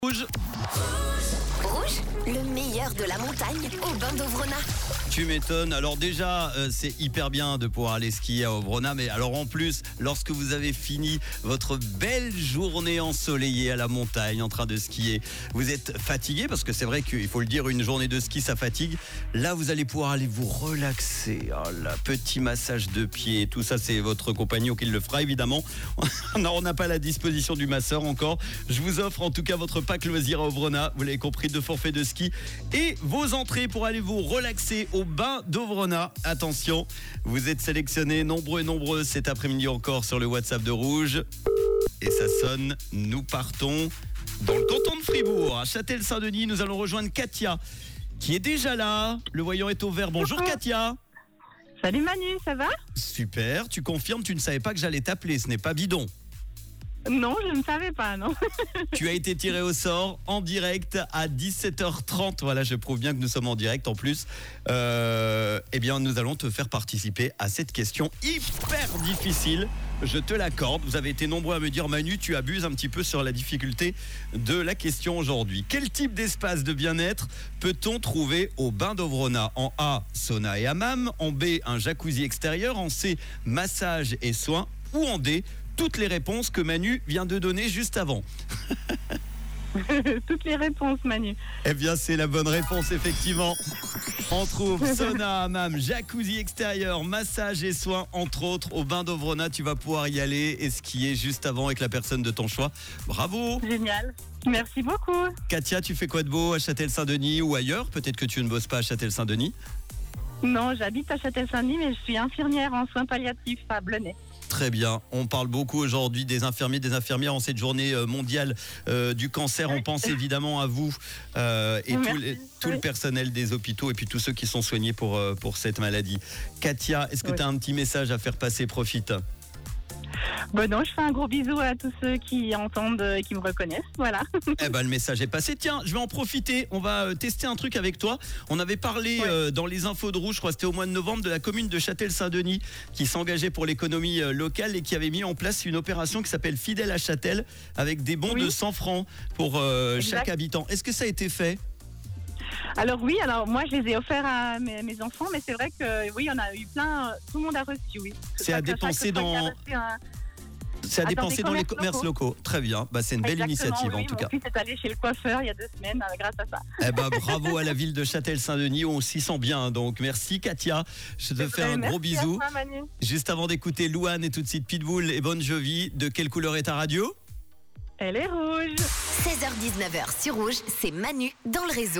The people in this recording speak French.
Rouge. Rouge, le meilleur de la montagne au bain d'Ovrona. Tu m'étonnes. Alors déjà, c'est hyper bien de pouvoir aller skier à Ovrona, mais alors en plus, lorsque vous avez fini votre belle journée ensoleillée à la montagne en train de skier, vous êtes fatigué parce que c'est vrai qu'il faut le dire, une journée de ski ça fatigue. Là, vous allez pouvoir aller vous relaxer. Oh là, petit massage de pied, tout ça, c'est votre compagnon qui le fera évidemment. On n'a pas la disposition du masseur encore. Je vous offre en tout cas votre pack loisir à Ovrona. Vous l'avez compris, 2 forfaits de ski et vos entrées pour aller vous relaxer au bain d'Ovrona. Attention, vous êtes sélectionnés nombreux et nombreuses cet après-midi encore sur le WhatsApp de Rouge. Et ça sonne, nous partons dans le canton de Fribourg, à Châtel-Saint-Denis. Nous allons rejoindre Katia, qui est déjà là. Le voyant est au vert. Bonjour Katia. Salut Manu, ça va? Super, tu confirmes, tu ne savais pas que j'allais t'appeler, ce n'est pas bidon. Non, je ne savais pas, non. Tu as été tiré au sort en direct à 17h30. Voilà, je prouve bien que nous sommes en direct en plus. Eh bien, nous allons te faire participer à cette question hyper difficile. Je te l'accorde. Vous avez été nombreux à me dire, Manu, tu abuses un petit peu sur la difficulté de la question aujourd'hui. Quel type d'espace de bien-être peut-on trouver au bain d'Ovrona? En A, sauna et hammam. En B, un jacuzzi extérieur. En C, massage et soins. Ou en D, toutes les réponses que Manu vient de donner juste avant. Toutes les réponses, Manu. Eh bien, c'est la bonne réponse, effectivement. On trouve sauna, hammam, jacuzzi extérieur, massage et soins, entre autres. Au bain d'Ovrona, tu vas pouvoir y aller et skier juste avant avec la personne de ton choix. Bravo. Génial. Merci beaucoup. Katia, tu fais quoi de beau à Châtel-Saint-Denis ou ailleurs? Peut-être que tu ne bosses pas à Châtel-Saint-Denis. Non, j'habite à Châtel-Saint-Denis, mais je suis infirmière en soins palliatifs à Blenay. Très bien. On parle beaucoup aujourd'hui des infirmiers, des infirmières en cette journée mondiale du cancer. On pense évidemment à vous et tout le personnel des hôpitaux et puis tous ceux qui sont soignés pour cette maladie. Katia, est-ce que tu as un petit message à faire passer? Profite. Bon non, je fais un gros bisou à tous ceux qui entendent et qui me reconnaissent, voilà. Eh ben, le message est passé. Tiens, je vais en profiter. On va tester un truc avec toi. On avait parlé dans les infos de Rouge, je crois que c'était au mois de novembre, de la commune de Châtel-Saint-Denis qui s'engageait pour l'économie locale et qui avait mis en place une opération qui s'appelle Fidèle à Châtel avec des bons de 100 francs pour chaque habitant. Est-ce que ça a été fait? Alors oui, alors moi je les ai offerts à mes enfants, mais c'est vrai que oui, on a eu plein, tout le monde a reçu, oui. C'est à dépenser dans... C'est à dépenser dans les commerces locaux. Très bien, c'est une belle initiative en tout cas. Mon fils est allé chez le coiffeur il y a 2 semaines grâce à ça. Eh ben, bravo à la ville de Châtel-Saint-Denis, on s'y sent bien. Donc merci Katia, je te fais un gros bisou. Toi, Manu. Juste avant d'écouter Louane et tout de suite Pitbull et Bon Jovi, de quelle couleur est ta radio? Elle est rouge. 16h-19h sur Rouge, c'est Manu dans le réseau.